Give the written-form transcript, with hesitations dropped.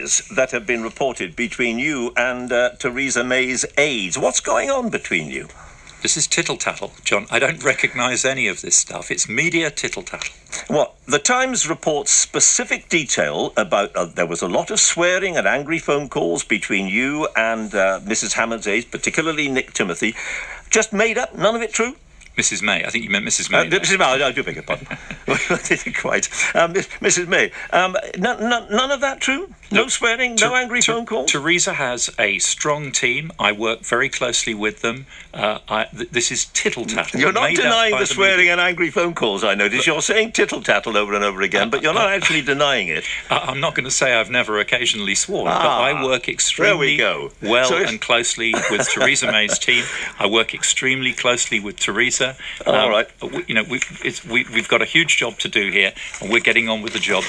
lies that have been reported between you and Theresa May's aides. What's going on between you? This is tittle-tattle, John. I don't recognise any of this stuff. It's media tittle-tattle. Well, the Times reports specific detail about there was a lot of swearing and angry phone calls between you and Mrs. Hammond's aides, particularly Nick Timothy. Just made up, none of it true? Mrs. May. I think you meant Mrs. May. Mrs. May, I do beg your pardon. I didn't quite. Mrs. May. None of that true? No swearing, no angry phone calls? Theresa has a strong team. I work very closely with them. This is tittle-tattle. You're not denying the swearing and angry phone calls, I notice. You're saying tittle-tattle over and over again, but you're not actually denying it. I'm not going to say I've never occasionally sworn, but I work extremely and closely with Theresa May's team. I work extremely closely with Theresa. All right. We've got a huge job to do here, and we're getting on with the job